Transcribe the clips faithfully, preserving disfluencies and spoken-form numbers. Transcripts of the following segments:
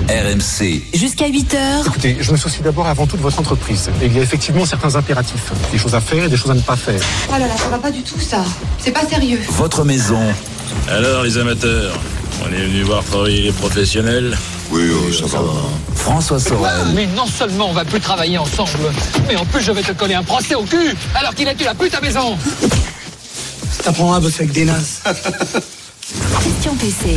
R M C. Jusqu'à huit heures. Écoutez, je me soucie d'abord avant tout de votre entreprise. Et il y a effectivement certains impératifs. Des choses à faire et des choses à ne pas faire. Oh là là, ça va pas du tout ça. C'est pas sérieux. Votre maison. Alors les amateurs, on est venu voir travailler les professionnels. Oui, oui, ça va. François Sorel. Mais non seulement on va plus travailler ensemble, mais en plus je vais te coller un procès au cul alors qu'il a tué la pute à maison. Ça t'apprendra à bosser avec des nazes. Christian P C.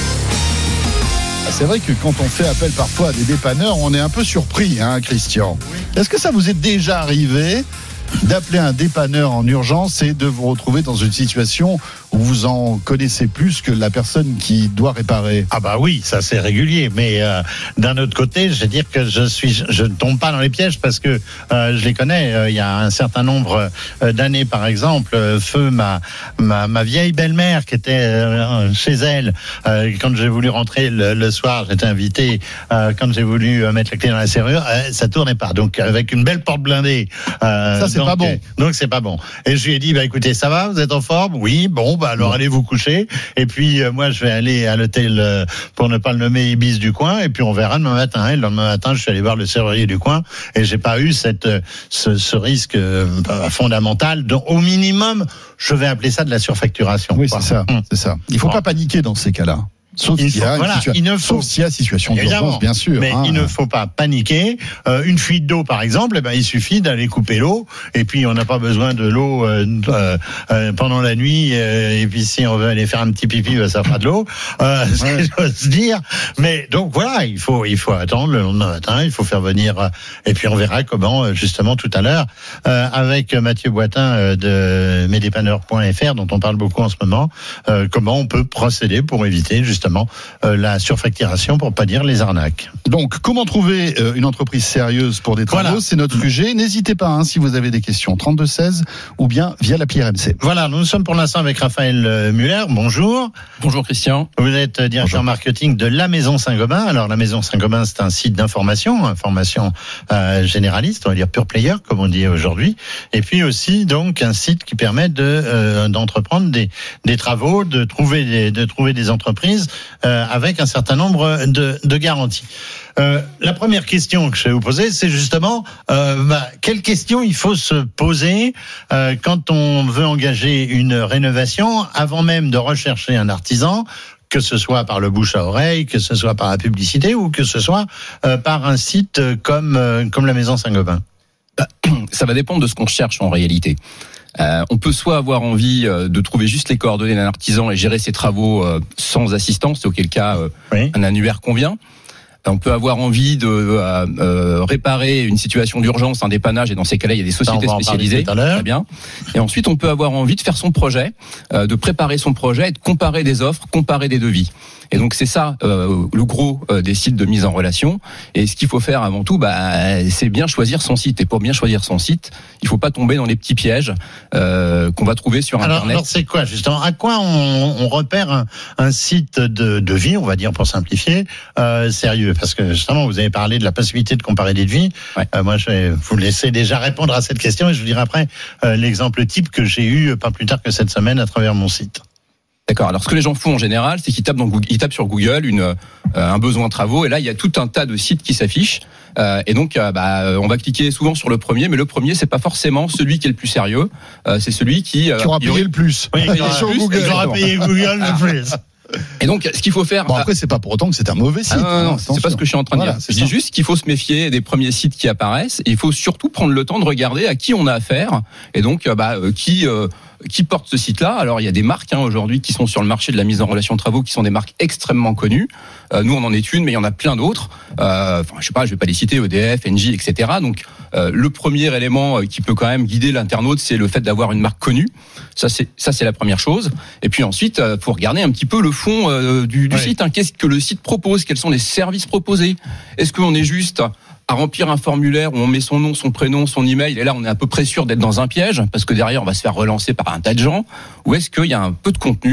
C'est vrai que quand on fait appel parfois à des dépanneurs, on est un peu surpris, hein, Christian. Est-ce que ça vous est déjà arrivé d'appeler un dépanneur en urgence et de vous retrouver dans une situation où vous en connaissez plus que la personne qui doit réparer? Ah bah oui, ça c'est régulier, mais euh, d'un autre côté, je veux dire que je suis, je ne tombe pas dans les pièges parce que euh, je les connais. Euh, il y a un certain nombre euh, d'années, par exemple, euh, feu ma, ma ma vieille belle-mère qui était euh, chez elle euh, quand j'ai voulu rentrer le, le soir, j'étais invité. Euh, quand j'ai voulu euh, mettre la clé dans la serrure, euh, ça tournait pas. Donc avec une belle porte blindée. Euh, ça c'est donc, pas bon. Donc c'est pas bon. Et je lui ai dit, bah écoutez, ça va, vous êtes en forme? Oui, bon, bah alors bon. Allez vous coucher. Et puis euh, moi je vais aller à l'hôtel euh, pour ne pas le nommer Ibis du coin. Et puis on verra demain matin. Et le lendemain matin, je suis allé voir le serrurier du coin et j'ai pas eu cette ce, ce risque euh, fondamental. Donc au minimum, je vais appeler ça de la surfacturation. Oui, c'est ça. Hum. C'est ça. Il faut bon. pas paniquer dans ces cas-là. Sauf s'il y a voilà, situa- il ne faut, sauf s'il y a situation d'urgence, bien sûr. Mais hein. il ne faut pas paniquer. Euh, une fuite d'eau, par exemple, eh ben, il suffit d'aller couper l'eau. Et puis, on n'a pas besoin de l'eau euh, euh, pendant la nuit. Euh, et puis, si on veut aller faire un petit pipi, ben, ça fera de l'eau. Euh, ouais. C'est ce que j'ose dire. Mais donc, voilà, il faut, il faut attendre le lendemain matin. Il faut faire venir. Euh, et puis, on verra comment, justement, tout à l'heure, euh, avec Mathieu Boitin euh, de mesdépanneurs point f r, dont on parle beaucoup en ce moment, euh, comment on peut procéder pour éviter, justement, Justement, euh, la surfacturation, pour pas dire les arnaques. Donc, comment trouver euh, une entreprise sérieuse pour des travaux, voilà. C'est notre sujet. N'hésitez pas, hein, si vous avez des questions, trente-deux seize ou bien via l'appli R M C. Voilà, nous sommes pour l'instant avec Raphaël Muller. Bonjour. Bonjour Christian. Vous êtes directeur Bonjour. marketing de la Maison Saint-Gobain. Alors, la Maison Saint-Gobain, c'est un site d'information, information euh, généraliste, on va dire pure player, comme on dit aujourd'hui. Et puis aussi, donc, un site qui permet de euh, d'entreprendre des des travaux, de trouver des, de trouver des entreprises Euh, avec un certain nombre de, de garanties. Euh, la première question que je vais vous poser, c'est justement euh, bah, quelle question il faut se poser euh, quand on veut engager une rénovation avant même de rechercher un artisan, que ce soit par le bouche à oreille, que ce soit par la publicité ou que ce soit euh, par un site comme euh, comme la Maison Saint-Gobain. Bah, ça va dépendre de ce qu'on cherche en réalité. Euh, on peut soit avoir envie euh, de trouver juste les coordonnées d'un artisan et gérer ses travaux euh, sans assistance, auquel cas euh, oui. un annuaire convient. On peut avoir envie de euh, euh, réparer une situation d'urgence, un dépannage, et dans ces cas-là, il y a des sociétés spécialisées. Très bien. Et ensuite, on peut avoir envie de faire son projet, euh, de préparer son projet, et de comparer des offres, comparer des devis. Et donc c'est ça euh, le gros euh, des sites de mise en relation. Et ce qu'il faut faire avant tout, bah, c'est bien choisir son site. Et pour bien choisir son site, il faut pas tomber dans les petits pièges euh, qu'on va trouver sur alors, Internet. Alors c'est quoi justement? À quoi on, on repère un, un site de devis, on va dire pour simplifier, euh, sérieux? Parce que justement vous avez parlé de la possibilité de comparer des devis. Ouais. Euh, moi je vais vous laisser déjà répondre à cette question et je vous dirai après euh, l'exemple type que j'ai eu pas plus tard que cette semaine à travers mon site. D'accord. Alors, ce que les gens font en général, c'est qu'ils tapent dans Google, ils tapent sur Google une, euh, un besoin de travaux, et là, il y a tout un tas de sites qui s'affichent. Euh, et donc, euh, bah, on va cliquer souvent sur le premier, mais le premier, c'est pas forcément celui qui est le plus sérieux. Euh, c'est celui qui euh, qui aura payé le plus. Oui, qui aura, sur Google, qui aura payé Google le plus. Et donc, ce qu'il faut faire. Bon, après, c'est pas pour autant que c'est un mauvais site. Ah non, non, non c'est pas ce que je suis en train de voilà, dire. Je dis juste qu'il faut se méfier des premiers sites qui apparaissent. Et il faut surtout prendre le temps de regarder à qui on a affaire. Et donc, bah, euh, qui. Euh, qui porte ce site-là. Alors, il y a des marques hein, aujourd'hui qui sont sur le marché de la mise en relation de travaux, qui sont des marques extrêmement connues. Euh, nous, on en est une, mais il y en a plein d'autres. Euh, enfin, je sais pas, je vais pas les citer, E D F, Engie, et cetera. Donc, euh, le premier élément qui peut quand même guider l'internaute, c'est le fait d'avoir une marque connue. Ça, c'est ça, c'est la première chose. Et puis ensuite, euh, faut regarder un petit peu le fond euh, du, du ouais. site. Hein. Qu'est-ce que le site propose? Quels sont les services proposés? Est-ce qu'on est juste à remplir un formulaire où on met son nom, son prénom, son email, et là on est à peu près sûr d'être dans un piège, parce que derrière on va se faire relancer par un tas de gens, ou est-ce qu'il y a un peu de contenu,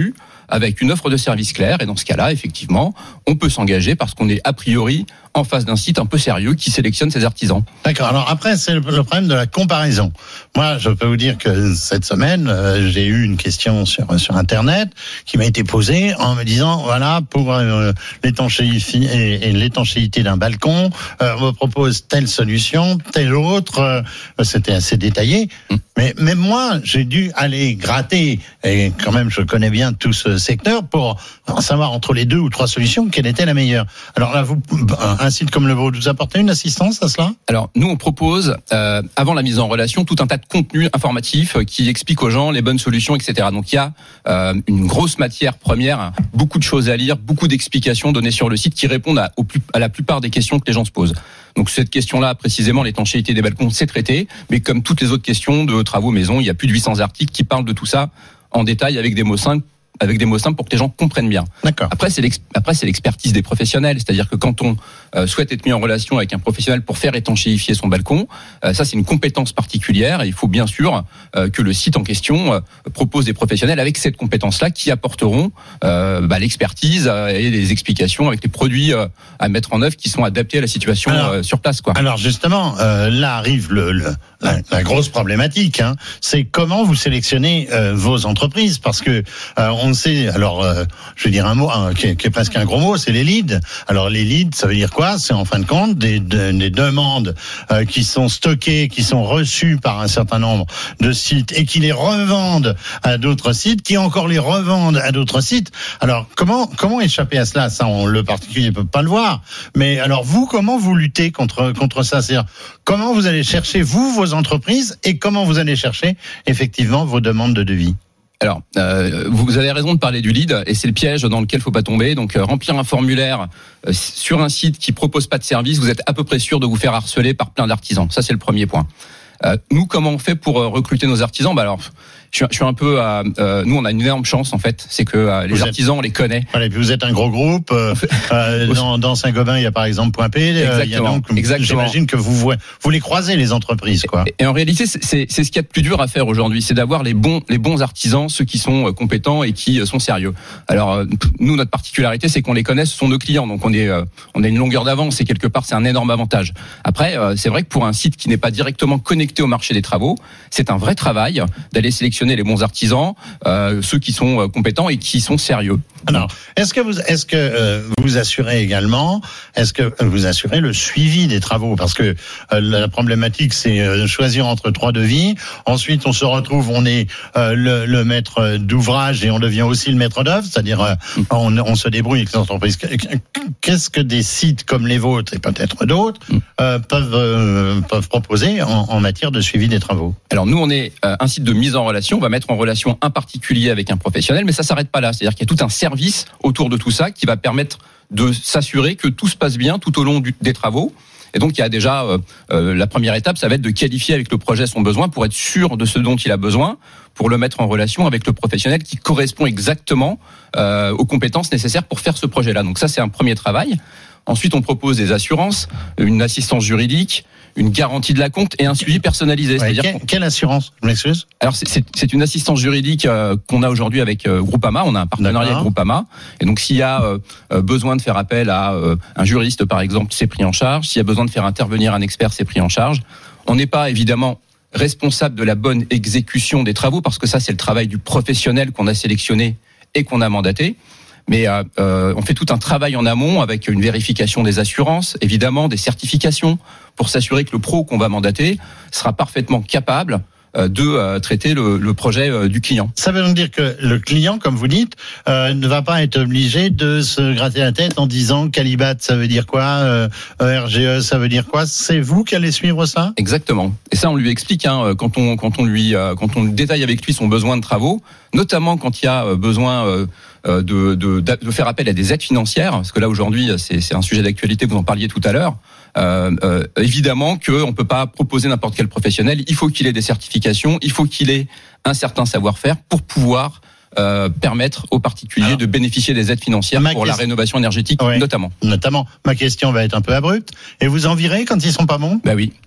avec une offre de service claire. Et dans ce cas-là, effectivement, on peut s'engager parce qu'on est a priori en face d'un site un peu sérieux qui sélectionne ses artisans. D'accord. Alors après, c'est le problème de la comparaison. Moi, je peux vous dire que cette semaine, euh, j'ai eu une question sur sur Internet qui m'a été posée en me disant, voilà, pour euh, l'étanchéité et, et l'étanchéité d'un balcon, euh, on me propose telle solution, telle autre. Euh, c'était assez détaillé. Mmh. Mais même moi, j'ai dû aller gratter, et quand même, je connais bien tout ce secteur, pour savoir entre les deux ou trois solutions quelle était la meilleure. Alors là, vous, un site comme le vôtre, vous apportez une assistance à cela ? Alors, nous, on propose, euh, avant la mise en relation, tout un tas de contenus informatifs qui expliquent aux gens les bonnes solutions, et cetera. Donc, il y a euh, une grosse matière première, beaucoup de choses à lire, beaucoup d'explications données sur le site qui répondent à, au plus, à la plupart des questions que les gens se posent. Donc, cette question-là, précisément, l'étanchéité des balcons, c'est traité. Mais comme toutes les autres questions de travaux maison, il y a plus de huit cents articles qui parlent de tout ça en détail avec des mots simples. avec des mots simples pour que les gens comprennent bien. D'accord. Après, c'est l'ex- après c'est l'expertise des professionnels, c'est-à-dire que quand on euh, souhaite être mis en relation avec un professionnel pour faire étanchéifier son balcon, euh, ça c'est une compétence particulière et il faut bien sûr euh, que le site en question euh, propose des professionnels avec cette compétence-là qui apporteront euh, bah, l'expertise euh, et les explications avec les produits euh, à mettre en œuvre qui sont adaptés à la situation alors, euh, sur place, quoi. Alors justement, euh, là arrive le, le la, la grosse problématique, hein, c'est comment vous sélectionnez euh, vos entreprises, parce que euh, on sait, alors euh, je vais dire un mot hein, qui, est, qui est presque un gros mot, c'est les leads. Alors les leads, ça veut dire quoi ? C'est en fin de compte des, de, des demandes euh, qui sont stockées, qui sont reçues par un certain nombre de sites et qui les revendent à d'autres sites, qui encore les revendent à d'autres sites. Alors comment comment échapper à cela ? Ça, on, le particulier peut pas le voir. Mais alors vous, comment vous luttez contre contre ça ? C'est-à-dire comment vous allez chercher vous vos entreprises et comment vous allez chercher effectivement vos demandes de devis ? Alors, euh, vous avez raison de parler du lead, et c'est le piège dans lequel il faut pas tomber. Donc, euh, remplir un formulaire euh, sur un site qui propose pas de service, vous êtes à peu près sûr de vous faire harceler par plein d'artisans. Ça, c'est le premier point. Euh, nous, comment on fait pour euh, recruter nos artisans ? Bah alors, je, je suis un peu. Euh, euh, nous, on a une énorme chance en fait, c'est que euh, les vous artisans, êtes... on les connaît. Voilà, et puis vous êtes un gros groupe. Euh, euh, dans, dans Saint-Gobain, il y a par exemple Point P. Exactement. Il y a donc, Exactement. J'imagine que vous voyez, vous les croisez les entreprises, quoi. Et, et en réalité, c'est, c'est, c'est ce qu'il y a de plus dur à faire aujourd'hui, c'est d'avoir les bons, les bons artisans, ceux qui sont compétents et qui sont sérieux. Alors, nous, notre particularité, c'est qu'on les connaît, ce sont nos clients, donc on est, euh, on a une longueur d'avance et quelque part, c'est un énorme avantage. Après, euh, c'est vrai que pour un site qui n'est pas directement connecté au marché des travaux, c'est un vrai travail d'aller sélectionner les bons artisans, euh, ceux qui sont euh, compétents et qui sont sérieux. Alors, est-ce que vous, est-ce que euh, vous assurez également, est-ce que vous assurez le suivi des travaux ? Parce que euh, la problématique, c'est euh, choisir entre trois devis. Ensuite, on se retrouve, on est euh, le, le maître d'ouvrage et on devient aussi le maître d'œuvre, c'est-à-dire euh, on, on se débrouille avec les entreprises. Qu'est-ce que des sites comme les vôtres et peut-être d'autres euh, peuvent euh, peuvent proposer en, en matière de suivi des travaux ? Alors nous, on est euh, un site de mise en relation. On va mettre en relation un particulier avec un professionnel, mais ça s'arrête pas là. C'est-à-dire qu'il y a tout un service autour de tout ça qui va permettre de s'assurer que tout se passe bien tout au long du, des travaux. Et donc il y a déjà euh, euh, la première étape, ça va être de qualifier avec le projet son besoin pour être sûr de ce dont il a besoin, pour le mettre en relation avec le professionnel qui correspond exactement euh, aux compétences nécessaires pour faire ce projet-là. Donc ça, c'est un premier travail. Ensuite, on propose des assurances, une assistance juridique, une garantie de la compte et un suivi personnalisé. Ouais, C'est-à-dire quelle, quelle assurance ? Je m'excuse. Alors c'est, c'est, c'est une assistance juridique euh, qu'on a aujourd'hui avec euh, Groupama. On a un partenariat D'accord. avec Groupama. Et donc s'il y a euh, besoin de faire appel à euh, un juriste, par exemple, c'est pris en charge. S'il y a besoin de faire intervenir un expert, c'est pris en charge. On n'est pas évidemment responsable de la bonne exécution des travaux parce que ça c'est le travail du professionnel qu'on a sélectionné et qu'on a mandaté. Mais euh, euh, on fait tout un travail en amont avec une vérification des assurances, évidemment, des certifications, pour s'assurer que le pro qu'on va mandater sera parfaitement capable euh, de euh, traiter le, le projet euh, du client. Ça veut donc dire que le client, comme vous dites, euh, ne va pas être obligé de se gratter la tête en disant Calibat, ça veut dire quoi, euh, R G E, ça veut dire quoi. C'est vous qui allez suivre ça ? Exactement. Et ça, on lui explique hein, quand on quand on lui euh, quand on détaille avec lui son besoin de travaux, notamment quand il y a besoin euh, De, de, de faire appel à des aides financières, parce que là aujourd'hui c'est, c'est un sujet d'actualité, vous en parliez tout à l'heure. Euh, euh, évidemment qu'on ne peut pas proposer n'importe quel professionnel, il faut qu'il ait des certifications, il faut qu'il ait un certain savoir-faire pour pouvoir euh, permettre aux particuliers Alors, de bénéficier des aides financières pour question, la rénovation énergétique, ouais, notamment. Notamment. Ma question va être un peu abrupte. Et vous en virez quand ils sont pas bons ? Bah oui.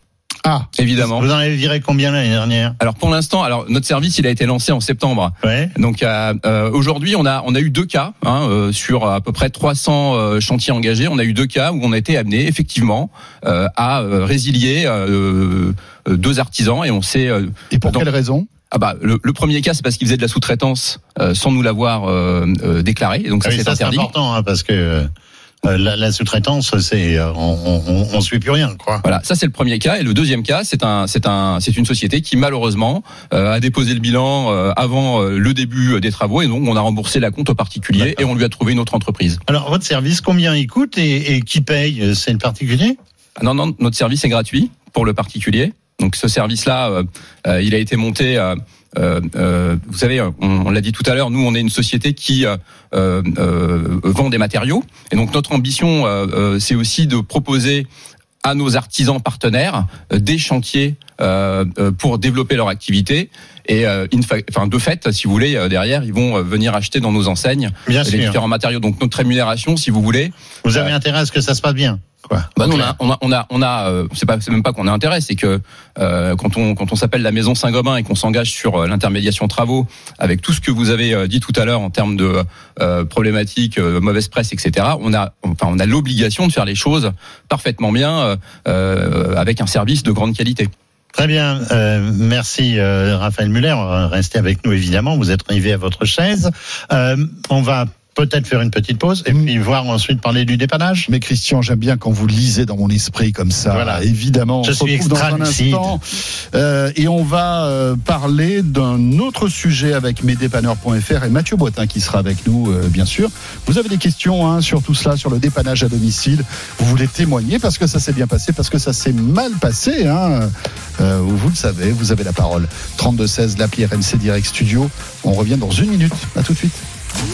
Ah, évidemment. Vous en avez viré combien l'année dernière? Alors pour l'instant, alors notre service, il a été lancé en septembre. Ouais. Donc euh, euh, aujourd'hui, on a on a eu deux cas hein, euh, sur à peu près trois cents euh, chantiers engagés. On a eu deux cas où on a été amené effectivement euh, à euh, résilier euh, euh, deux artisans et on s'est. Euh, et pour dans... quelle raison? Ah bah le, le premier cas, c'est parce qu'ils faisaient de la sous-traitance euh, sans nous l'avoir euh, euh, déclaré. Donc ça, ah oui, c'est ça, interdit. C'est important hein, parce que. Euh, la, la sous-traitance, c'est on, on, on suit plus rien, quoi. Voilà, ça c'est le premier cas. Et le deuxième cas, c'est un, c'est un, c'est une société qui malheureusement euh, a déposé le bilan euh, avant euh, le début des travaux et donc on a remboursé la compte au particulier. D'accord. Et on lui a trouvé une autre entreprise. Alors votre service, combien il coûte et, et qui paye? C'est le particulier? Non, non, notre service est gratuit pour le particulier. Donc ce service-là, euh, euh, il a été monté. Euh, Euh, euh, vous savez, on, on l'a dit tout à l'heure, nous on est une société qui euh, euh, vend des matériaux et donc notre ambition euh, euh, c'est aussi de proposer à nos artisans partenaires euh, des chantiers euh, pour développer leur activité et euh, in fa- enfin de fait, si vous voulez, euh, derrière ils vont venir acheter dans nos enseignes bien les sûr. différents matériaux. Donc notre rémunération, si vous voulez, vous avez euh, intérêt à ce que ça se passe bien. Quoi. Bah nous, on a, on a, on a, on a euh, c'est pas, c'est même pas qu'on a intérêt, c'est que euh, quand on, quand on s'appelle la Maison Saint-Gobain et qu'on s'engage sur euh, l'intermédiation travaux, avec tout ce que vous avez euh, dit tout à l'heure en termes de euh, problématiques, euh, mauvaise presse, et cetera. On a, enfin, on a l'obligation de faire les choses parfaitement bien, euh, euh, avec un service de grande qualité. Très bien, euh, merci euh, Raphaël Muller. Restez avec nous évidemment. Vous êtes arrivé à votre chaise. Euh, on va peut-être faire une petite pause et puis voir ensuite parler du dépannage. Mais Christian, j'aime bien quand vous lisez dans mon esprit comme ça. Voilà. Évidemment, on Je se suis retrouve dans un instant euh, et on va euh, parler d'un autre sujet avec mesdépanneurs point f r et Mathieu Boitin qui sera avec nous, euh, bien sûr. Vous avez des questions hein, sur tout cela, sur le dépannage à domicile. Vous voulez témoigner parce que ça s'est bien passé, parce que ça s'est mal passé. Hein. Euh, vous le savez, vous avez la parole. trente-deux seize, l'appli R M C Direct Studio. On revient dans une minute. À tout de suite.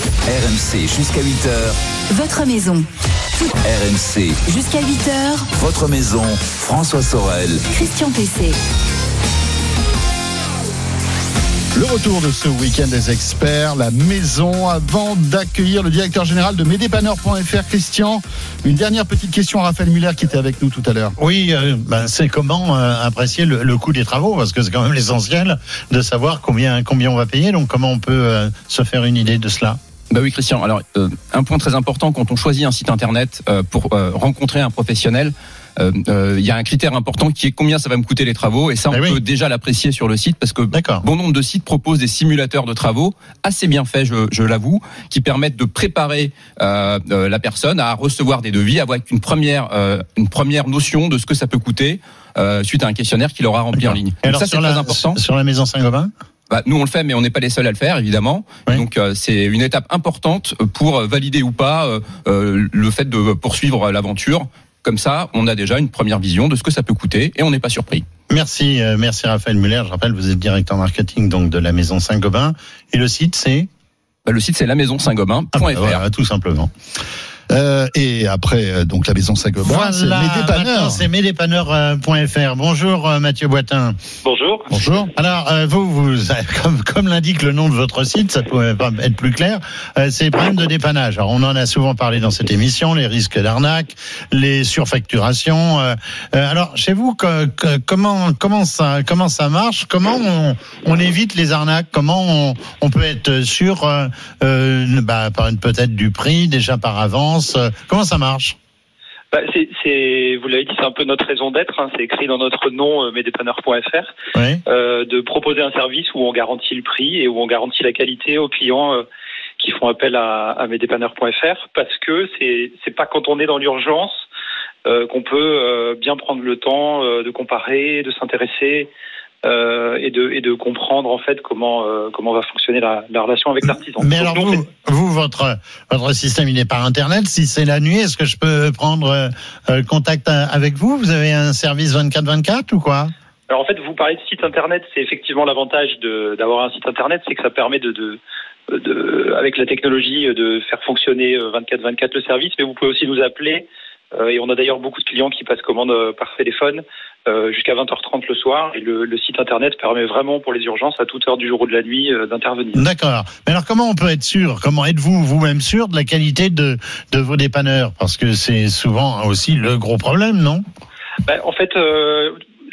R M C jusqu'à huit heures. Votre maison. R M C jusqu'à huit heures. Votre maison. François Sorel. Christian Pesset. Le retour de ce week-end des experts, la maison, avant d'accueillir le directeur général de mesdépanneurs point f r, Christian. Une dernière petite question à Raphaël Muller qui était avec nous tout à l'heure. Oui, euh, ben, c'est comment euh, apprécier le, le coût des travaux, parce que c'est quand même l'essentiel de savoir combien, combien on va payer, donc comment on peut euh, se faire une idée de cela. Bah oui Christian, alors euh, un point très important quand on choisit un site internet euh, pour euh, rencontrer un professionnel, il euh, euh, y a un critère important qui est combien ça va me coûter les travaux et ça on eh peut oui. déjà l'apprécier sur le site parce que D'accord. bon nombre de sites proposent des simulateurs de travaux assez bien faits, je, je l'avoue, qui permettent de préparer euh, euh, la personne à recevoir des devis avec une première, euh, une première notion de ce que ça peut coûter euh, suite à un questionnaire qu'il aura rempli D'accord. en ligne. Et alors ça c'est très la, important. Sur la Maison Saint-Gobain Bah, nous on le fait, mais on n'est pas les seuls à le faire, évidemment. Oui. Donc euh, c'est une étape importante pour valider ou pas euh, euh, le fait de poursuivre l'aventure. Comme ça, on a déjà une première vision de ce que ça peut coûter et on n'est pas surpris. Merci, euh, merci Raphaël Muller. Je rappelle, vous êtes directeur marketing donc de la Maison Saint-Gobain et le site c'est bah, le site c'est la maison saint gobain point f r. Ah, voilà, tout simplement. Euh, et après, donc la Maison Saint-Gobain, voilà, c'est mesdépanneurs. C'est mesdépanneurs point f r. Bonjour euh, Mathieu Boitin. Bonjour. Bonjour. Alors euh, vous, vous comme, comme l'indique le nom de votre site, ça pourrait pas être plus clair. Euh, c'est les problèmes de dépannage. Alors on en a souvent parlé dans cette émission, les risques d'arnaque, les surfacturations. Euh, euh, alors chez vous, que, que, comment comment ça comment ça marche? Comment on, on évite les arnaques? Comment on, on peut être sûr, euh, euh, bah, par une peut-être du prix déjà par avance? Comment ça marche? Bah, c'est, c'est, vous l'avez dit, c'est un peu notre raison d'être. Hein, c'est écrit dans notre nom, euh, mesdépanneurs point f r, oui. euh, de proposer un service où on garantit le prix et où on garantit la qualité aux clients euh, qui font appel à, à mesdépanneurs point f r, parce que c'est, c'est pas quand on est dans l'urgence euh, qu'on peut euh, bien prendre le temps euh, de comparer, de s'intéresser. Euh, et de et de comprendre en fait comment euh, comment va fonctionner la, la relation avec l'artisan. Mais donc, alors vous, fait... vous votre votre système il est par internet. Si c'est la nuit, est-ce que je peux prendre euh, contact avec vous? Vous avez un service vingt-quatre vingt-quatre ou quoi? Alors en fait, vous parlez de site internet. C'est effectivement l'avantage de d'avoir un site internet, c'est que ça permet de, de de avec la technologie de faire fonctionner vingt-quatre vingt-quatre le service. Mais vous pouvez aussi nous appeler. Euh, et on a d'ailleurs beaucoup de clients qui passent commande euh, par téléphone euh, jusqu'à vingt heures trente le soir. Et le, le site internet permet vraiment pour les urgences à toute heure du jour ou de la nuit euh, d'intervenir. D'accord. Mais alors comment on peut être sûr? Comment êtes-vous vous-même sûr de la qualité de, de vos dépanneurs? Parce que c'est souvent aussi le gros problème, non? Ben, en fait, euh,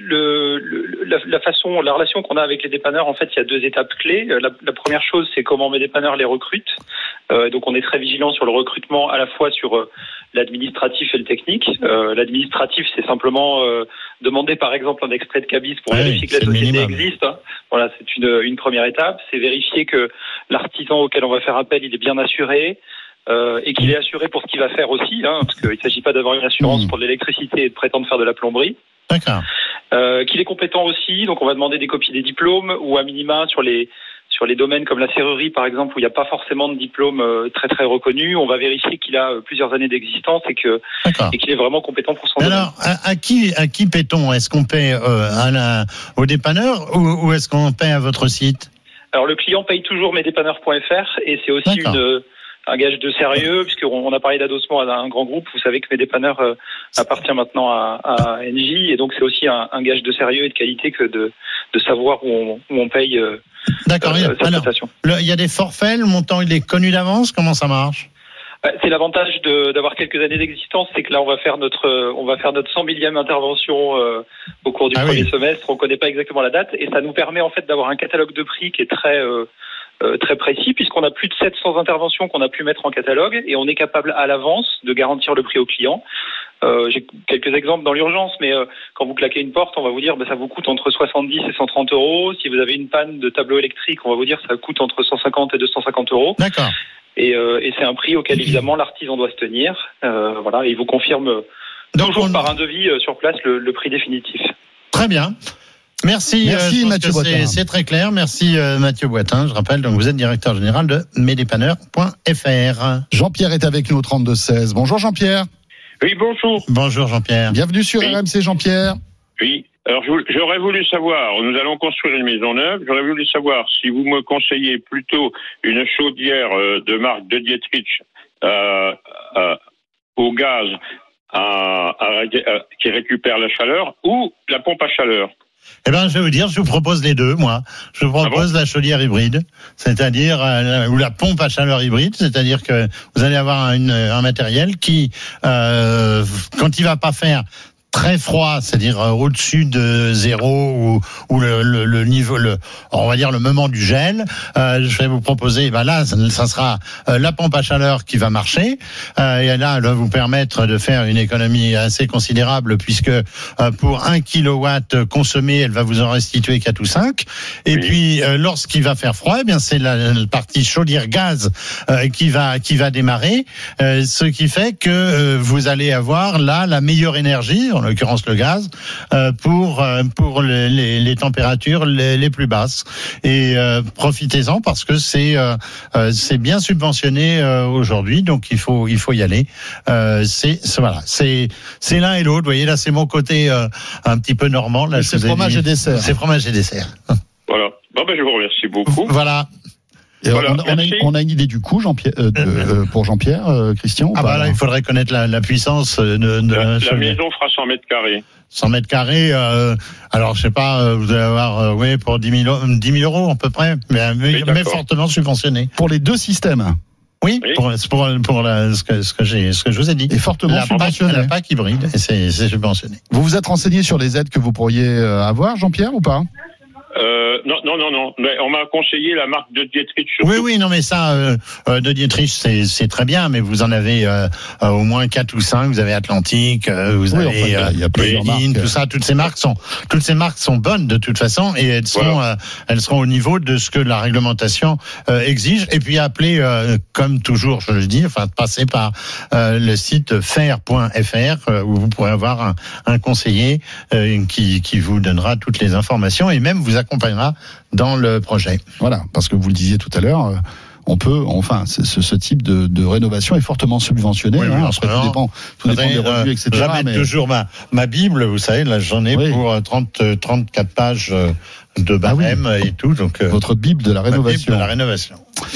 le, le, la, la façon, la relation qu'on a avec les dépanneurs, en fait, il y a deux étapes clés. La, la première chose, c'est comment mes dépanneurs les recrutent. Euh, donc, on est très vigilant sur le recrutement, à la fois sur euh, l'administratif et le technique. Euh, l'administratif, c'est simplement euh, demander, par exemple, un extrait de cabis pour ah vérifier oui, que la société minimum. existe. Hein. Voilà, c'est une, une première étape. C'est vérifier que l'artisan auquel on va faire appel, il est bien assuré. Euh, et qu'il est assuré pour ce qu'il va faire aussi, hein, parce qu'il ne s'agit pas d'avoir une assurance mmh. pour de l'électricité et de prétendre faire de la plomberie. D'accord. Euh, qu'il est compétent aussi, donc on va demander des copies des diplômes ou à minima sur les sur les domaines comme la serrurerie par exemple où il n'y a pas forcément de diplôme euh, très très reconnu. On va vérifier qu'il a euh, plusieurs années d'existence et que D'accord. et qu'il est vraiment compétent pour son Alors, domaine. À, à qui à qui paie-t-on ? Est-ce qu'on paie euh, à la, au dépanneur ou, ou est-ce qu'on paie à votre site ? Alors le client paye toujours mesdépanneurs point f r et c'est aussi D'accord. une un gage de sérieux, puisqu'on a parlé d'adossement à un grand groupe. Vous savez que mes dépanneurs euh, appartient maintenant à, à Engie, et donc c'est aussi un, un gage de sérieux et de qualité que de, de savoir où on, où on paye euh, D'accord. Euh, sa prestation. Il y a des forfaits, le montant il est connu d'avance, comment ça marche ? C'est l'avantage de, d'avoir quelques années d'existence, c'est que là on va faire notre, on va faire notre cent millième intervention euh, au cours du ah premier oui. semestre. On connaît pas exactement la date, et ça nous permet en fait d'avoir un catalogue de prix qui est très euh, Euh, très précis, puisqu'on a plus de sept cents interventions qu'on a pu mettre en catalogue et on est capable à l'avance de garantir le prix au client. Euh, j'ai quelques exemples dans l'urgence, mais euh, quand vous claquez une porte, on va vous dire bah, ça vous coûte entre soixante-dix et cent trente euros. Si vous avez une panne de tableau électrique, on va vous dire ça coûte entre cent cinquante et deux cent cinquante euros. D'accord. Et, euh, et c'est un prix auquel évidemment l'artisan doit se tenir. Euh, voilà, et il vous confirme Donc, toujours on... par un devis euh, sur place le, le prix définitif. Très bien. Merci, Merci euh, Mathieu Boitin. C'est, c'est très clair. Merci euh, Mathieu Boitin. Je rappelle, donc vous êtes directeur général de mesdépanneurs point f r. Jean-Pierre est avec nous au trente-deux seize. Bonjour Jean-Pierre. Oui, bonjour. Bonjour Jean-Pierre. Bienvenue sur oui. R M C Jean-Pierre. Oui. Alors j'aurais voulu savoir, nous allons construire une maison neuve, j'aurais voulu savoir si vous me conseillez plutôt une chaudière de marque de Dietrich euh, euh, au gaz à, à, à, qui récupère la chaleur ou la pompe à chaleur. Eh ben, je vais vous dire, je vous propose les deux, moi. Je vous propose ah bon la chaudière hybride, c'est-à-dire euh, ou la pompe à chaleur hybride, c'est-à-dire que vous allez avoir une, un matériel qui, euh, quand il va pas faire très froid, c'est-à-dire euh, au-dessus de zéro ou, ou le, le, le niveau, le, on va dire le moment du gel. Euh, je vais vous proposer, ben là, ça, ça sera euh, la pompe à chaleur qui va marcher. Euh, et là, elle va vous permettre de faire une économie assez considérable puisque euh, pour un kilowatt consommé, elle va vous en restituer quatre ou cinq. Et oui. puis, euh, lorsqu'il va faire froid, eh bien c'est la, la partie chaudière gaz euh, qui va qui va démarrer, euh, ce qui fait que euh, vous allez avoir là la meilleure énergie. En l'occurrence le gaz, euh, pour euh, pour les, les, les températures les, les plus basses. Et euh, profitez-en parce que c'est euh, euh, c'est bien subventionné euh, aujourd'hui, donc il faut il faut y aller. Euh, c'est, c'est voilà, c'est c'est l'un et l'autre. Vous voyez là, c'est mon côté euh, un petit peu normand. Là, c'est fromage dit, et dessert. C'est fromage et dessert. Voilà. Bon ben je vous remercie beaucoup. Voilà. Et voilà, on, on, a, on a une idée du coup, Jean-Pierre, euh, de, euh, pour Jean-Pierre, euh, Christian. Ah bah là, il faudrait connaître la, la puissance de, de la, la maison fera cent mètres carrés. cent mètres carrés. Euh, alors je sais pas, euh, vous allez avoir, euh, oui, pour dix mille euros à peu près, mais, mais, oui, mais fortement subventionné. Pour les deux systèmes. Oui, oui. Pour, pour, pour la, ce que ce que j'ai, ce que je vous ai dit. Et fortement la subventionné. La P A C hybride, et c'est, c'est subventionné. Vous vous êtes renseigné sur les aides que vous pourriez avoir, Jean-Pierre, ou pas? Euh, non, non, non, non. Mais on m'a conseillé la marque de Dietrich. Surtout. Oui, oui, non, mais ça, euh, de Dietrich, c'est, c'est très bien, mais vous en avez euh, au moins quatre ou cinq. Vous avez Atlantique, euh, vous oui, avez enfin, il y a, y a Edine, tout ça. Toutes ces marques sont, toutes ces marques sont bonnes de toute façon, et elles seront, voilà. euh, elles seront au niveau de ce que la réglementation euh, exige. Et puis appelez, euh, comme toujours, je le dis, enfin, passez par euh, le site fer point f r euh, où vous pourrez avoir un, un conseiller euh, qui, qui vous donnera toutes les informations et même vous accompagnera dans le projet. Voilà, parce que vous le disiez tout à l'heure, on peut, enfin, ce, ce type de, de rénovation est fortement subventionné. Oui, hein, oui, après, tout dépend, tout dépend des revenus, et cetera. J'amène mais... toujours ma, ma Bible, vous savez, là j'en ai oui. pour trente, trente-quatre pages de barème ah oui. et tout. Donc, votre Bible de la rénovation. Ma Bible de la rénovation.